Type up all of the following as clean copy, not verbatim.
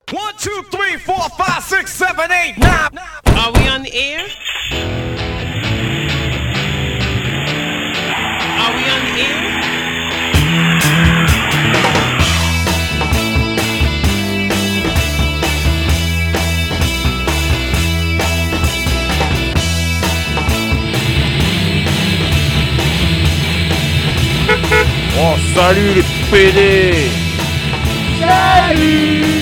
1, 2, 3, 4, 5, 6, 7, 8, 9. Are we on the air? Are we on the air? Oh, salut les PD! Salut!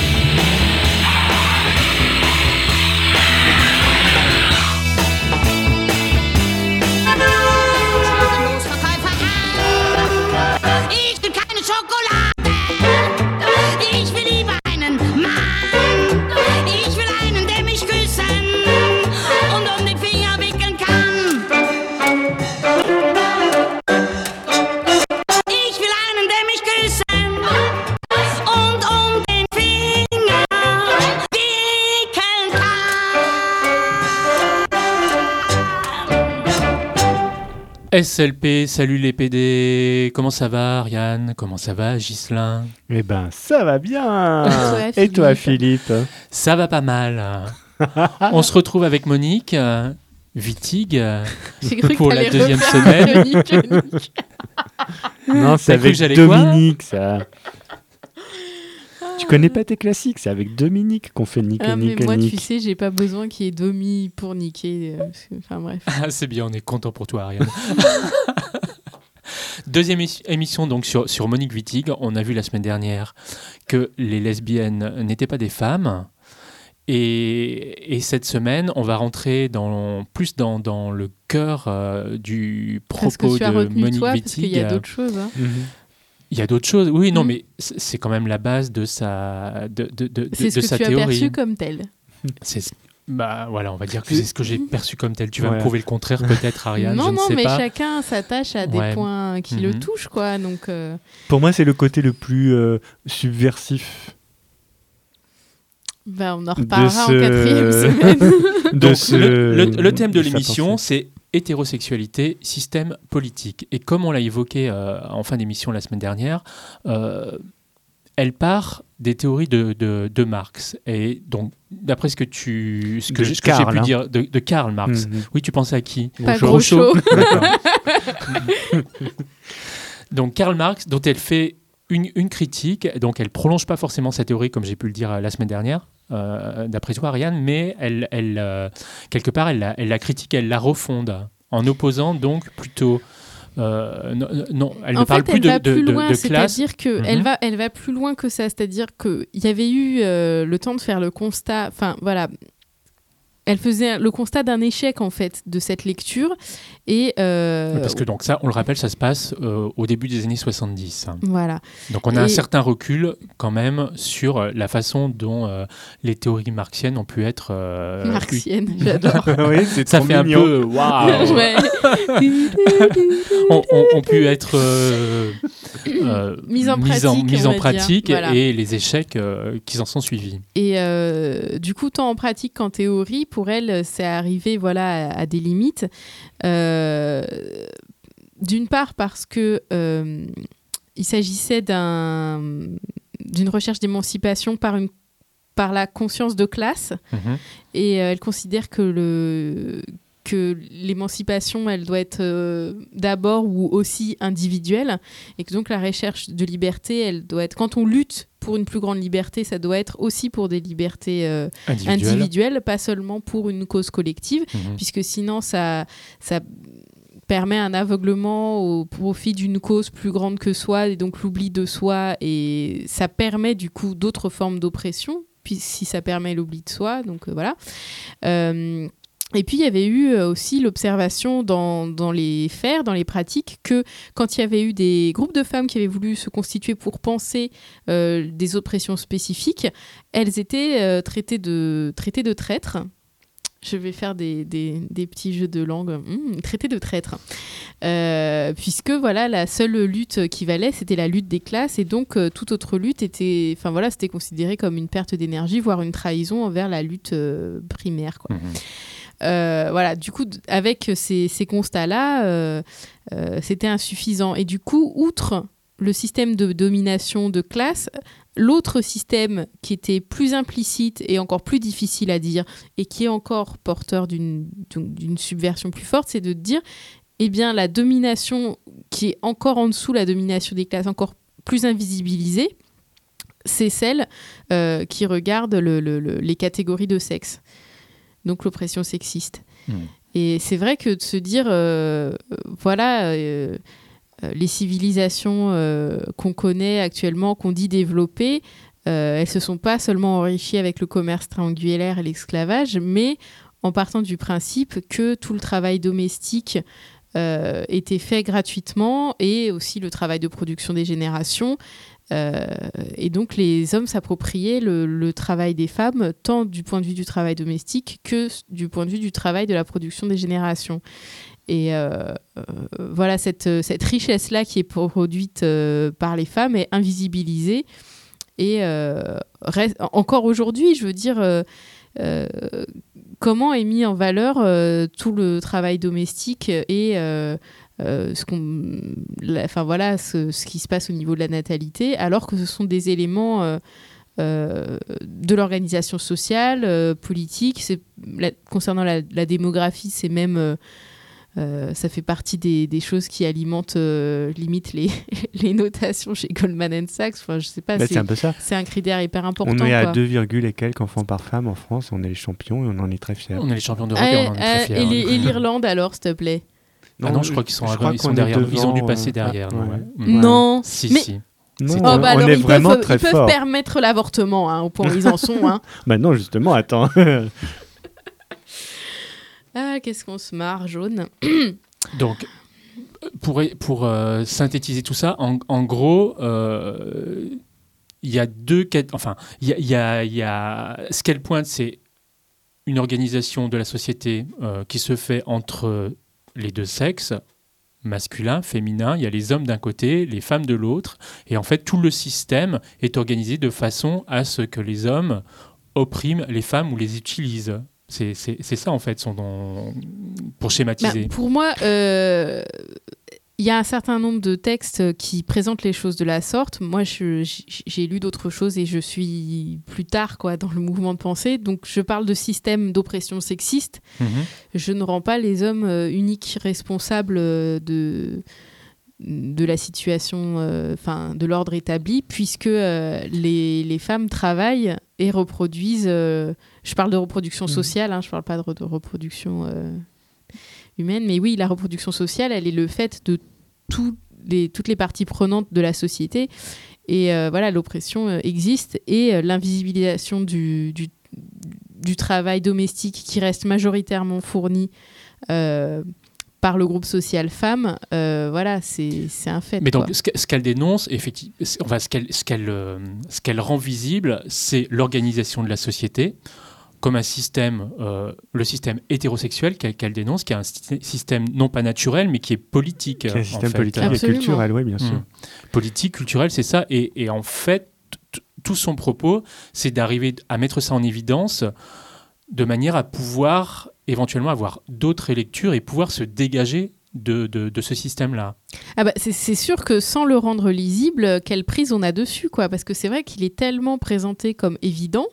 Ich will keine Schokolade. Ich will lieber einen Mann. Ich will einen, der mich küssen und um den Finger wickeln kann. Ich will einen, der mich küssen und um den Finger wickeln kann. SLP, salut les PD. Comment ça va, Ariane? Comment ça va, Ghislain? Eh ben, ça va bien. Et Et toi, Philippe? Ça va pas mal. On se retrouve avec Monique Wittig J'ai cru pour que la t'allais deuxième refaire semaine. Nick. Non, c'est T'as cru avec que j'allais Dominique, ça. Tu connais pas tes classiques, c'est avec Dominique qu'on fait Nick et Ah, mais Nick et moi, tu Nick. sais, j'ai pas besoin qu'il y ait Domi pour niquer. Enfin, bref. Ah, c'est bien, on est content pour toi, Ariane. Deuxième émission donc sur Monique Wittig. On a vu la semaine dernière que les lesbiennes n'étaient pas des femmes. Et cette semaine, on va rentrer plus dans le cœur du Parce que propos tu as de retenu Monique toi, Wittig. parce qu'il y a d'autres choses. Hein. Mhm. Il y a d'autres choses. Oui, non, Mm. mais c'est quand même la base de sa C'est ce de que sa tu as théorie. perçu comme tel. Bah voilà, on va dire que c'est ce que j'ai perçu comme tel. Tu vas Ouais. me prouver le contraire peut-être, Ariane. Non, je ne non, sais mais pas. chacun s'attache à des Ouais. points qui le Mhm. touchent, quoi. Donc, Pour moi, c'est le côté le plus subversif bah, on en de reparlera en ce... quatrième semaine. de Donc, ce- le thème de sa l'émission, pensée. c'est hétérosexualité, système politique. Et comme on l'a évoqué en fin d'émission la semaine dernière, elle part des théories de Marx. Et donc, d'après ce que De j'ai Karl, pu hein. dire de Karl Marx. Mhm. Oui, tu pensais à qui? Pas Groucho. Groucho. D'accord. Donc Karl Marx, dont elle fait une critique, donc elle prolonge pas forcément sa théorie comme j'ai pu le dire la semaine dernière, d'après toi Ariane, mais elle quelque part elle la critique, elle la refonde en opposant donc plutôt non, elle ne En parle fait, plus elle va de plus loin, classe. c'est-à-dire que Mhm. elle va plus loin que ça, c'est-à-dire qu'il y avait eu le temps de faire le constat, enfin voilà, elle faisait le constat d'un échec en fait de cette lecture et Parce que donc ça, on le rappelle, ça se passe au début des années 70. voilà. Donc on a un Et- certain recul quand même sur la façon dont les théories marxiennes ont pu être Marxienne, j'adore. Oui, c'est Ça trop fait mignon. un peu waouh. Ouais. ont pu être Mise en mises pratique, on va dire. pratique Voilà. et les échecs qui en sont suivis. Et du coup, tant en pratique qu'en théorie, pour elle, c'est arrivé voilà, à des limites. D'une part parce que il s'agissait d'une recherche d'émancipation par la conscience de classe. Mhm. Et elle considère que l'émancipation, elle doit être d'abord ou aussi individuelle, et que donc la recherche de liberté, elle doit être, quand on lutte pour une plus grande liberté, ça doit être aussi pour des libertés individuelles, pas seulement pour une cause collective, Mhm. puisque sinon ça permet un aveuglement au profit d'une cause plus grande que soi, et donc l'oubli de soi, et ça permet du coup d'autres formes d'oppression, puis si ça permet l'oubli de soi, donc voilà. Et puis, il y avait eu aussi l'observation dans les faits, dans les pratiques, que quand il y avait eu des groupes de femmes qui avaient voulu se constituer pour penser des oppressions spécifiques, elles étaient traitées de traîtres. Je vais faire des petits jeux de langue. Traitées de traîtres. Puisque voilà, la seule lutte qui valait, c'était la lutte des classes. Et donc, toute autre lutte était, c'était considéré comme une perte d'énergie, voire une trahison envers la lutte primaire, quoi. Mhm. Voilà, du coup, avec ces constats-là, c'était insuffisant. Et du coup, outre le système de domination de classe, l'autre système qui était plus implicite et encore plus difficile à dire et qui est encore porteur d'une subversion plus forte, c'est de dire, eh bien, la domination qui est encore en dessous, la domination des classes encore plus invisibilisée, c'est celle qui regarde les catégories de sexe. Donc l'oppression sexiste. Et c'est vrai que de se dire, les civilisations qu'on connaît actuellement, qu'on dit développées, elles se sont pas seulement enrichies avec le commerce triangulaire et l'esclavage, mais en partant du principe que tout le travail domestique était fait gratuitement et aussi le travail de production des générations. Et donc les hommes s'appropriaient le travail des femmes, tant du point de vue du travail domestique que du point de vue du travail de la production des générations. Et voilà, cette richesse-là qui est produite par les femmes est invisibilisée. Et encore aujourd'hui, je veux dire, comment est mis en valeur tout le travail domestique et ce qui se passe au niveau de la natalité, alors que ce sont des éléments de l'organisation sociale, politique. Concernant la démographie, c'est même... ça fait partie des choses qui alimentent limite les notations chez Goldman Sachs. Enfin, je sais pas, c'est un peu ça. C'est un critère hyper important. On est à quoi. 2, et quelques enfants par femme en France. On est les champions et on en est très fiers. On est les champions d'Europe et on en est très fiers. Et l'Irlande alors, s'il te plaît? Non, je crois qu'ils sont derrière. Devant, ils ont dû passer derrière. Non. Si. Non, alors, on est vraiment très ils peuvent forts. permettre l'avortement, au point où ils en sont. Bah non, justement, attends. Ah, qu'est-ce qu'on se marre, Jaune. Donc, pour synthétiser tout ça, en gros, il y a deux cas. Enfin, il y a ce qu'elle pointe, c'est une organisation de la société qui se fait entre les deux sexes, masculin, féminin. Il y a les hommes d'un côté, les femmes de l'autre. Et en fait, tout le système est organisé de façon à ce que les hommes oppriment les femmes ou les utilisent. C'est ça, en fait, pour schématiser. Pour moi, il y a un certain nombre de textes qui présentent les choses de la sorte. Moi, j'ai lu d'autres choses et je suis plus tard dans le mouvement de pensée. Donc, je parle de système d'oppression sexiste. Je ne rends pas les hommes uniques responsables de la situation, de l'ordre établi, puisque les femmes travaillent et reproduisent. Je parle de reproduction sociale, je ne parle pas de reproduction humaine, mais oui, la reproduction sociale, elle est le fait de toutes les parties prenantes de la société. Et l'oppression existe et l'invisibilisation du travail domestique qui reste majoritairement fourni par le groupe social femmes, c'est un fait. Mais donc, ce qu'elle dénonce, effectivement, ce qu'elle rend visible, c'est l'organisation de la société comme un système, le système hétérosexuel qu'elle dénonce, qui est un système non pas naturel, mais qui est politique. C'est un système politique et Absolument. culturel, oui, bien sûr. Politique, culturel, c'est ça. Et en fait, tout son propos, c'est d'arriver à mettre ça en évidence de manière à pouvoir éventuellement avoir d'autres lectures et pouvoir se dégager de ce système-là. C'est sûr que sans le rendre lisible, quelle prise on a dessus, parce que c'est vrai qu'il est tellement présenté comme évident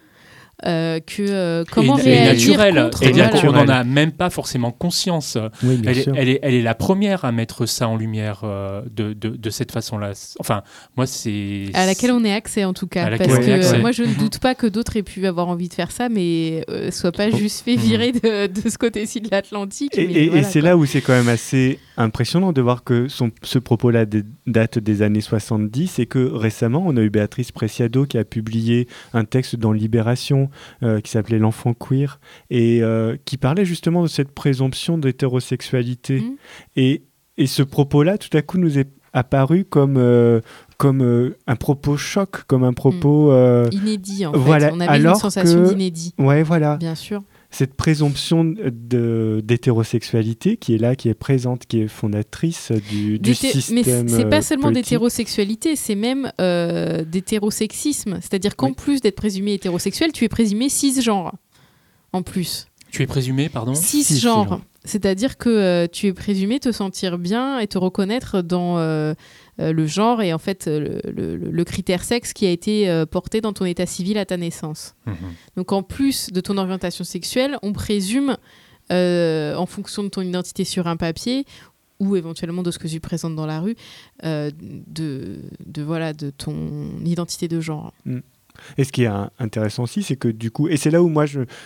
que comment réagir contre, on n'en a même pas forcément conscience. Oui, elle est la première à mettre ça en lumière de cette façon-là. Enfin, moi, c'est... À laquelle on ait accès, en tout cas. Parce que moi, je ne doute pas que d'autres aient pu avoir envie de faire ça, mais soient pas juste fait virer de ce côté-ci de l'Atlantique. Et c'est là où c'est quand même assez impressionnant de voir que ce propos-là date des années 70 et que récemment, on a eu Béatrice Preciado qui a publié un texte dans Libération qui s'appelait L'enfant queer et qui parlait justement de cette présomption d'hétérosexualité. Et ce propos-là, tout à coup, nous est apparu comme un propos choc, comme un propos... inédit, en fait. On avait une sensation d'inédit. Ouais, voilà. Bien sûr. Cette présomption d'hétérosexualité qui est là, qui est présente, qui est fondatrice du système Mais c'est pas seulement politique. d'hétérosexualité, c'est même d'hétérosexisme. C'est-à-dire qu'en plus d'être présumé hétérosexuel, tu es présumé cisgenre. En plus. Tu es présumé, pardon ? Cisgenre. C'est-à-dire que tu es présumé te sentir bien et te reconnaître dans le genre est en fait le critère sexe qui a été porté dans ton état civil à ta naissance. Donc en plus de ton orientation sexuelle, on présume, en fonction de ton identité sur un papier ou éventuellement de ce que tu présentes dans la rue, de ton identité de genre. Et ce qui est intéressant aussi, c'est que du coup, et c'est là où moi je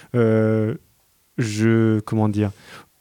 comment dire,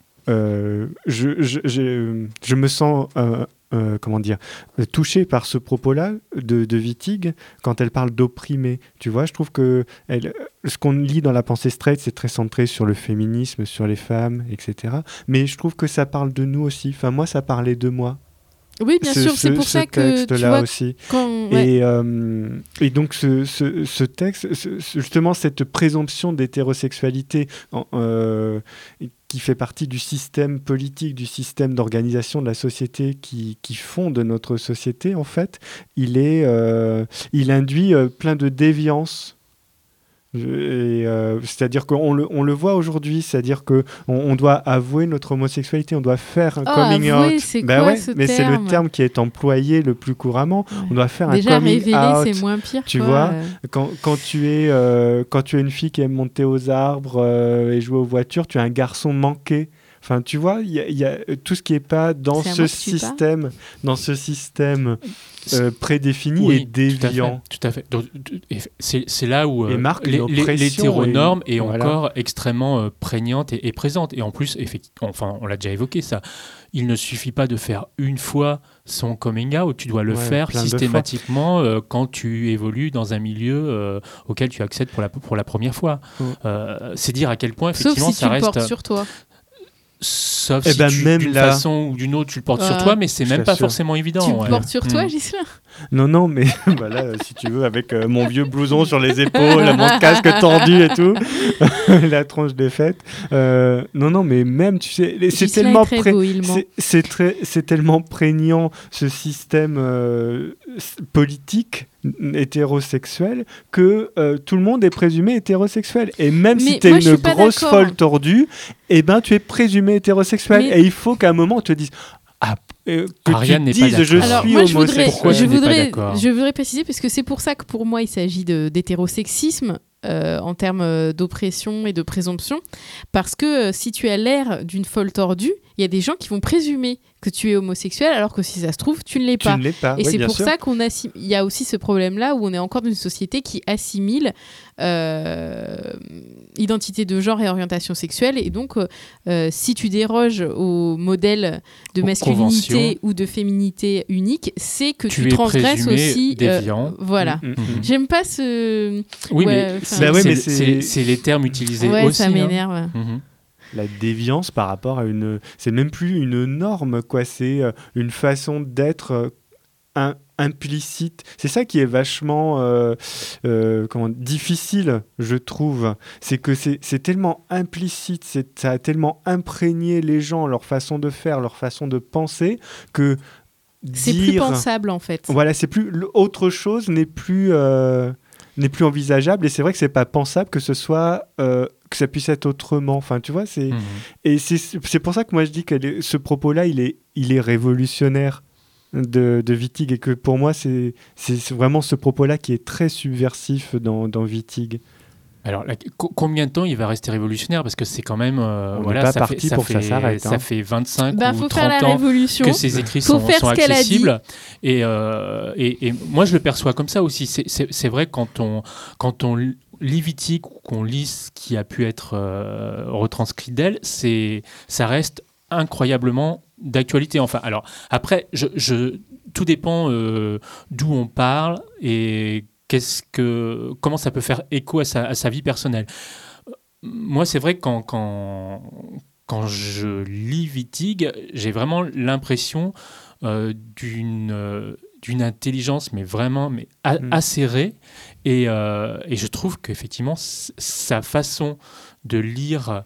je me sens touché par ce propos-là de Wittig quand elle parle d'opprimer. Tu vois, je trouve que ce qu'on lit dans la pensée straight, c'est très centré sur le féminisme, sur les femmes, etc. Mais je trouve que ça parle de nous aussi. Enfin, moi, ça parlait de moi. Oui, bien sûr, c'est pour ça que tu vois aussi. Ouais. Et donc ce texte, justement cette présomption d'hétérosexualité qui fait partie du système politique, du système d'organisation de la société qui fonde notre société, en fait, il induit plein de déviance. C'est-à-dire qu'on le voit aujourd'hui, c'est-à-dire qu'on doit avouer notre homosexualité, on doit faire un coming avouer, out. C'est quoi, ce mais terme c'est le terme qui est employé le plus couramment. Ouais. On doit faire déjà, un coming révéler, out. C'est moins pire. Tu vois, quand tu es une fille qui aime monter aux arbres et jouer aux voitures, tu es un garçon manqué. Enfin, tu vois, il y a tout ce qui n'est pas dans ce système prédéfini et déviant. Tout à fait. Donc, c'est là où l'hétéronorme est encore extrêmement prégnante et présente. Et en plus, on l'a déjà évoqué ça, il ne suffit pas de faire une fois son coming out, tu dois le faire systématiquement quand tu évolues dans un milieu auquel tu accèdes pour la première fois. C'est dire à quel point, effectivement, sauf si ça tu reste... le portes sur toi. Sauf si d'une façon ou d'une autre tu le portes sur toi, mais c'est même pas forcément évident. Tu le portes sur toi, Ghislain ? Non, mais voilà, si tu veux, avec mon vieux blouson sur les épaules, mon casque tendu et tout, la tronche défaite. Non, mais même, tu sais, c'est tellement c'est tellement prégnant ce système politique hétérosexuel que tout le monde est présumé hétérosexuel. Et même si tu es une grosse folle tordue, eh ben, tu es présumé hétérosexuel. Et il faut qu'à un moment, on te dise... Ariane n'est pas d'accord. Je voudrais préciser, parce que c'est pour ça que pour moi, il s'agit d'hétérosexisme en termes d'oppression et de présomption. Parce que si tu as l'air d'une folle tordue, il y a des gens qui vont présumer que tu es homosexuel, alors que si ça se trouve, tu ne l'es pas. Et c'est pour ça il y a aussi ce problème-là où on est encore dans une société qui assimile identité de genre et orientation sexuelle. Et donc, si tu déroges au modèle de masculinité ou de féminité unique, c'est que tu transgresses aussi... déviant. Voilà. J'aime pas ce... Oui, mais c'est les termes utilisés aussi. Ça m'énerve. La déviance par rapport à c'est même plus une norme, quoi. C'est une façon d'être implicite. C'est ça qui est vachement difficile, je trouve. C'est que c'est tellement implicite, ça a tellement imprégné les gens, leur façon de faire, leur façon de penser, que c'est plus pensable, en fait. Voilà, c'est plus... Autre chose n'est plus envisageable, et c'est vrai que c'est pas pensable que ce soit... que ça puisse être autrement. Enfin, tu vois, et c'est pour ça que moi je dis que ce propos-là, il est révolutionnaire de Wittig, et que pour moi, c'est vraiment ce propos-là qui est très subversif dans Wittig. Alors, combien de temps il va rester révolutionnaire ? Parce que c'est quand même... ça s'arrête. Ça fait 25 ou 30 ans que ces écrits sont accessibles. Et moi, je le perçois comme ça aussi. C'est vrai, quand on lit Wittig ou qu'on lit ce qui a pu être retranscrit d'elle, ça reste incroyablement d'actualité. Enfin, alors, après, tout dépend d'où on parle et comment ça peut faire écho à sa vie personnelle. Moi, c'est vrai que quand je lis Wittig, j'ai vraiment l'impression d'une intelligence, mais vraiment acérée. Et je trouve qu'effectivement, sa façon de lire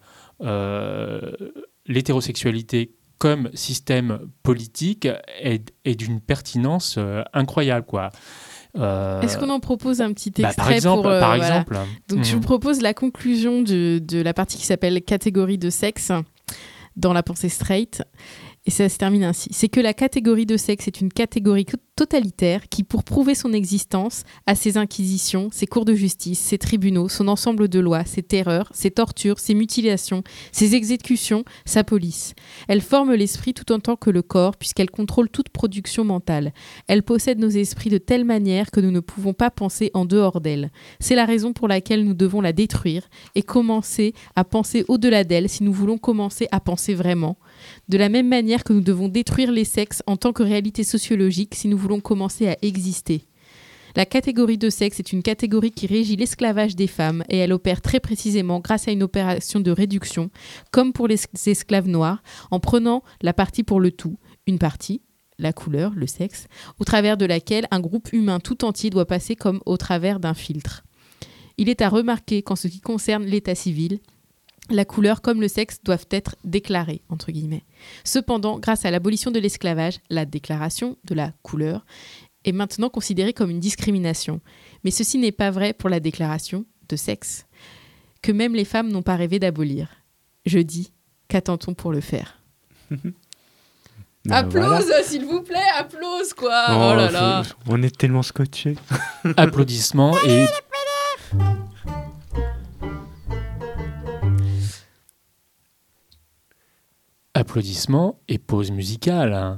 l'hétérosexualité comme système politique est d'une pertinence incroyable, quoi. Est-ce qu'on en propose un petit extrait par exemple. Donc je vous propose la conclusion de la partie qui s'appelle catégorie de sexe dans la pensée straight, et ça se termine ainsi. C'est que la catégorie de sexe est une catégorie totalitaire qui, pour prouver son existence, a ses inquisitions, ses cours de justice, ses tribunaux, son ensemble de lois, ses terreurs, ses tortures, ses mutilations, ses exécutions, sa police. Elle forme l'esprit tout autant que le corps, puisqu'elle contrôle toute production mentale. Elle possède nos esprits de telle manière que nous ne pouvons pas penser en dehors d'elle. C'est la raison pour laquelle nous devons la détruire et commencer à penser au-delà d'elle si nous voulons commencer à penser vraiment. De la même manière que nous devons détruire les sexes en tant que réalité sociologique si nous voulons commencer à exister. La catégorie de sexe est une catégorie qui régit l'esclavage des femmes et elle opère très précisément grâce à une opération de réduction, comme pour les esclaves noirs, en prenant la partie pour le tout, une partie, la couleur, le sexe, au travers de laquelle un groupe humain tout entier doit passer comme au travers d'un filtre. Il est à remarquer qu'en ce qui concerne l'état civil, la couleur comme le sexe doivent être déclarés, entre guillemets. Cependant, grâce à l'abolition de l'esclavage, la déclaration de la couleur est maintenant considérée comme une discrimination. Mais ceci n'est pas vrai pour la déclaration de sexe, que même les femmes n'ont pas rêvé d'abolir. Je dis, qu'attend-on pour le faire ? Applause, s'il vous plaît, applause, quoi. Oh là là. On est tellement scotchés. Applaudissements et... Applaudissements et pause musicale.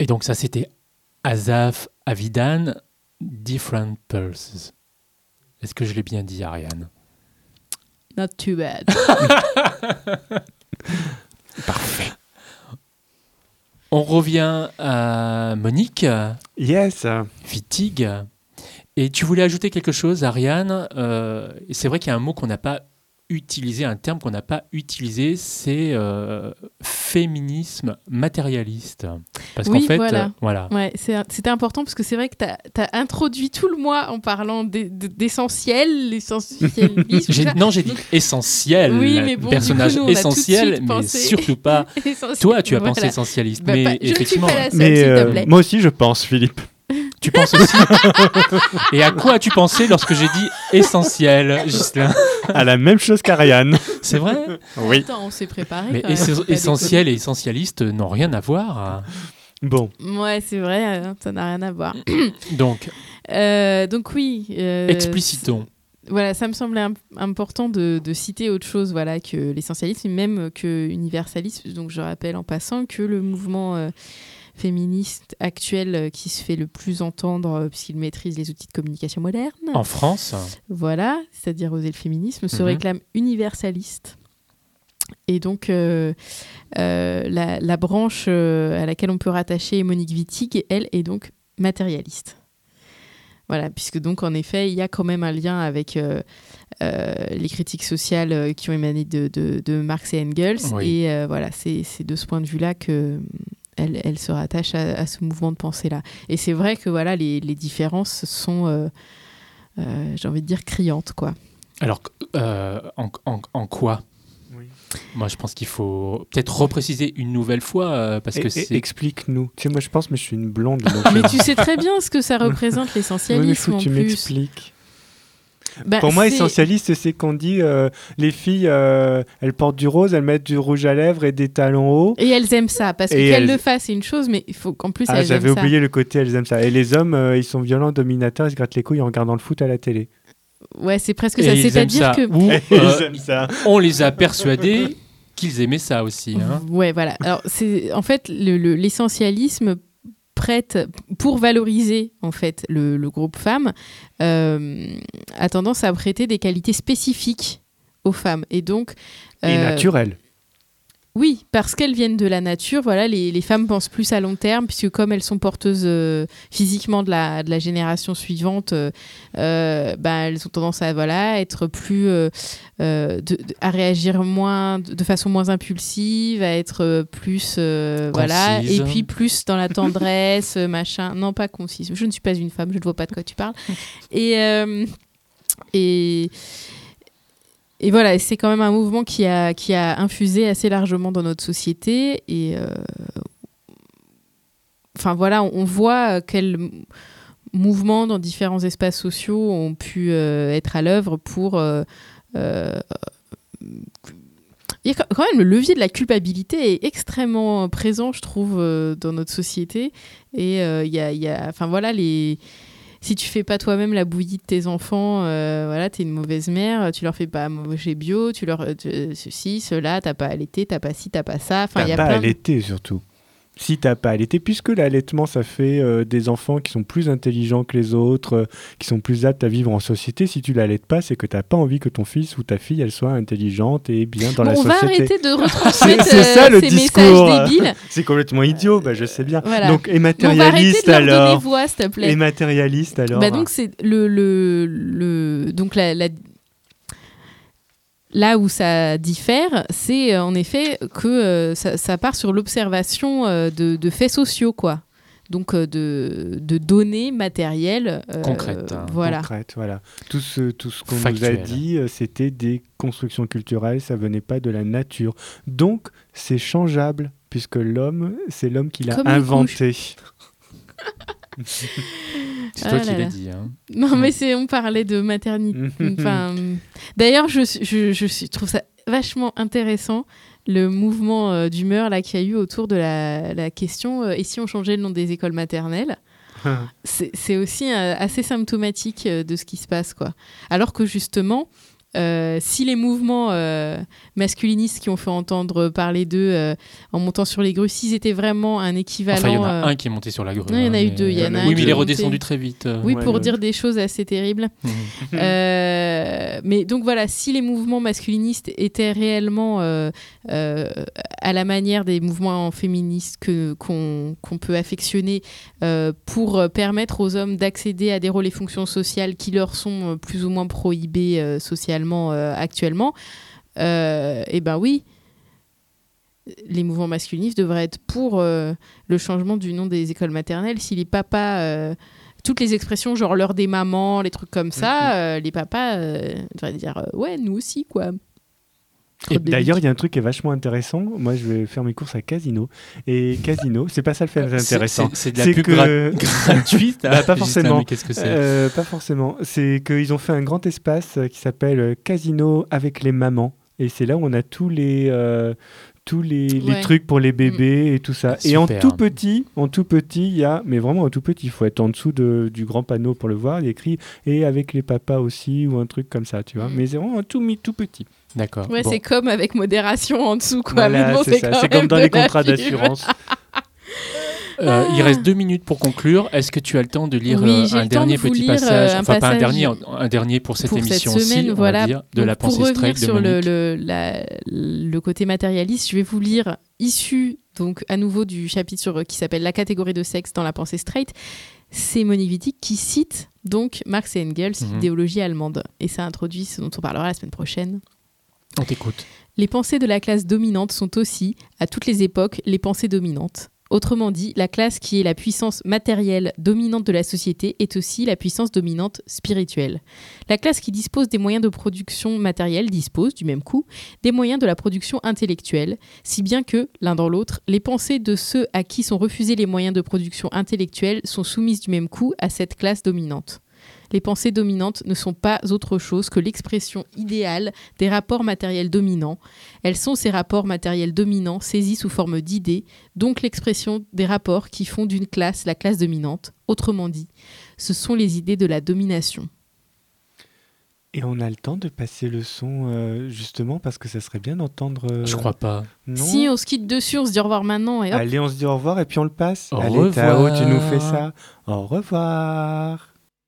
Et donc ça, c'était Asaf Avidan, Different Pulses. Est-ce que je l'ai bien dit, Ariane? Not too bad. Parfait. On revient à Monique Yes. Wittig. Et tu voulais ajouter quelque chose, Ariane. Et c'est vrai qu'il y a un mot qu'on n'a pas utilisé, un terme qu'on n'a pas utilisé, c'est féminisme matérialiste. Parce qu'en fait, voilà. Ouais, c'était important parce que c'est vrai que tu as introduit tout le mois en parlant d'essentiel, l'essentialisme. Non, j'ai dit essentiel. Oui, mais bon, personnage du coup, nous, essentiel, mais surtout pas. Toi, tu as pensé essentialiste. Mais effectivement. Je ne suis pas la seule, s'il te plaît. Moi aussi, je pense, Philippe. Tu penses aussi. Et à quoi as-tu pensé lorsque j'ai dit essentiel, Ghislain? À la même chose qu'Ariane. C'est vrai? Oui. Attends, on s'est préparé. Mais essentiel et essentialiste n'ont rien à voir. Bon. Ouais, c'est vrai, ça n'a rien à voir. Donc oui. Explicitons. Voilà, ça me semblait important de citer autre chose, voilà, que l'essentialisme, même que l'universalisme. Donc je rappelle en passant que le mouvement féministe actuel qui se fait le plus entendre puisqu'il maîtrise les outils de communication modernes. En France. Voilà, c'est-à-dire oser le féminisme, se réclame universaliste. Et donc, la branche à laquelle on peut rattacher Monique Wittig, elle, est donc matérialiste. Voilà, puisque donc, en effet, il y a quand même un lien avec les critiques sociales qui ont émané de Marx et Engels. Oui. Et voilà, c'est de ce point de vue-là que... Elle se rattache à ce mouvement de pensée-là. Et c'est vrai que voilà, les différences sont, j'ai envie de dire, criantes, quoi. Alors, en quoi? Oui. Moi, je pense qu'il faut peut-être repréciser une nouvelle fois, parce que c'est... Explique-nous. Tu sais, moi, je pense, mais je suis une blonde. Mais tu sais très bien ce que ça représente, l'essentialisme, oui, en tu plus. m'expliques. Pour moi, essentialiste, c'est qu'on dit les filles, elles portent du rose, elles mettent du rouge à lèvres et des talons hauts. Et elles aiment ça, parce qu'elles le fassent, c'est une chose, mais il faut qu'en plus elles aiment ça. J'avais oublié le côté elles aiment ça. Et les hommes, ils sont violents, dominateurs, ils se grattent les couilles en regardant le foot à la télé. Ouais, c'est presque ça. C'est-à-dire que... ils aiment ça. On les a persuadés qu'ils aimaient ça aussi. Hein. Ouais, voilà. Alors, en fait, l'essentialisme prête, pour valoriser en fait le groupe femme, a tendance à prêter des qualités spécifiques aux femmes et donc et naturelles. Oui, parce qu'elles viennent de la nature. Voilà, les femmes pensent plus à long terme puisque comme elles sont porteuses physiquement de la génération suivante, elles ont tendance à être plus à réagir moins de façon moins impulsive, à être plus voilà, et puis plus dans la tendresse, machin. Non, pas concise. Je ne suis pas une femme, je ne vois pas de quoi tu parles. Et voilà, c'est quand même un mouvement qui a infusé assez largement dans notre société. Et voilà, on voit quels mouvements dans différents espaces sociaux ont pu être à l'œuvre pour... il y a quand même le levier de la culpabilité est extrêmement présent, je trouve, dans notre société. Et il y a si tu fais pas toi-même la bouillie de tes enfants, t'es une mauvaise mère, tu leur fais pas manger bio, tu leur ceci, cela, t'as pas allaité, t'as pas ci, t'as pas ça. Enfin, t'as pas allaité surtout. Si t'as pas allaité, puisque l'allaitement ça fait des enfants qui sont plus intelligents que les autres, qui sont plus aptes à vivre en société. Si tu l'allaites pas, c'est que t'as pas envie que ton fils ou ta fille elle soit intelligente et bien dans la société. On va arrêter de retransmettre c'est ça, le ces discours, messages débiles. C'est complètement idiot, je sais bien. Voilà. Donc et matérialiste on va arrêter de leur alors. donner voix, s'il te plaît. Et matérialiste alors. Donc c'est donc là où ça diffère, c'est en effet que ça part sur l'observation de faits sociaux, quoi. Donc de données matérielles concrètes. Voilà. Concrètes, voilà. Tout ce qu'on nous a dit, c'était des constructions culturelles, ça venait pas de la nature. Donc c'est changeable, puisque c'est l'homme qui l'a inventé. C'est toi qui l'as dit. Hein. Non, mais on parlait de maternité. D'ailleurs, je trouve ça vachement intéressant, le mouvement d'humeur là, qu'il y a eu autour de la question et si on changeait le nom des écoles maternelles. C'est aussi assez symptomatique de ce qui se passe, quoi. Alors que justement, si les mouvements masculinistes qui ont fait entendre parler d'eux en montant sur les grues, s'ils étaient vraiment un équivalent... Enfin, il y en a un qui est monté sur la grue. Non, il y en a eu deux. Il y en a un oui, mais il est qui redescendu monté... très vite. Oui, Ouais, pour ouais. dire des choses assez terribles. Mais donc voilà, si les mouvements masculinistes étaient réellement à la manière des mouvements féministes qu'on peut affectionner pour permettre aux hommes d'accéder à des rôles et fonctions sociales qui leur sont plus ou moins prohibées socialement actuellement, et ben oui, les mouvements masculinistes devraient être pour le changement du nom des écoles maternelles. Si les papas... toutes les expressions, genre l'heure des mamans, les trucs comme ça, les papas devraient dire ouais, nous aussi, quoi. Et d'ailleurs, il y a un truc qui est vachement intéressant. Moi, je vais faire mes courses à Casino. Et Casino, c'est pas ça le fait intéressant. C'est de la pub gratuite. Bah, pas Justin, forcément. mais qu'est-ce que c'est Pas forcément. C'est qu'ils ont fait un grand espace qui s'appelle Casino avec les mamans. Et c'est là où on a tous les Ouais. trucs pour les bébés et tout ça. Super. Et en tout petit, il y a, mais vraiment en tout petit, il faut être en dessous du grand panneau pour le voir, il y a écrit « et avec les papas aussi » ou un truc comme ça, tu vois. Mais c'est vraiment tout petit. D'accord. Ouais, Bon. c'est comme avec modération en dessous, quoi. Voilà, Mais bon, c'est ça. quand C'est même comme dans de les la contrats pub. d'assurance. Il reste 2 minutes pour conclure. Est-ce que tu as le temps de lire Oui, j'ai un le temps dernier de vous petit lire, passage, un enfin pas un passage dernier, un dernier pour cette pour émission cette semaine, aussi, on voilà. va dire, de Donc, la pensée pour revenir straight de sur Monique. le côté matérialiste, je vais vous lire issu donc à nouveau du chapitre qui s'appelle La catégorie de sexe dans la pensée straight. C'est Monique Wittig qui cite donc Marx et Engels, idéologie allemande, et ça introduit ce dont on parlera la semaine prochaine. On t'écoute. Les pensées de la classe dominante sont aussi, à toutes les époques, les pensées dominantes. Autrement dit, la classe qui est la puissance matérielle dominante de la société est aussi la puissance dominante spirituelle. La classe qui dispose des moyens de production matérielle dispose, du même coup, des moyens de la production intellectuelle, si bien que, l'un dans l'autre, les pensées de ceux à qui sont refusés les moyens de production intellectuelle sont soumises du même coup à cette classe dominante. Les pensées dominantes ne sont pas autre chose que l'expression idéale des rapports matériels dominants. Elles sont ces rapports matériels dominants saisis sous forme d'idées, donc l'expression des rapports qui font d'une classe la classe dominante. Autrement dit, ce sont les idées de la domination. Et on a le temps de passer le son, justement, parce que ça serait bien d'entendre... Je crois pas. Non. Si on se quitte dessus, on se dit au revoir maintenant et hop. Allez, on se dit au revoir et puis on le passe. Au Allez, revoir. Tao, tu nous fais ça. Au revoir.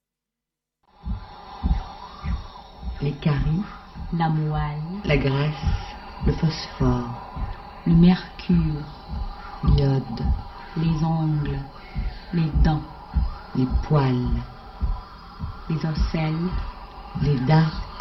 Les caries, la moelle, la graisse, le phosphore, le mercure, l'iode, les ongles, les dents, les poils, les ocelles, les dards,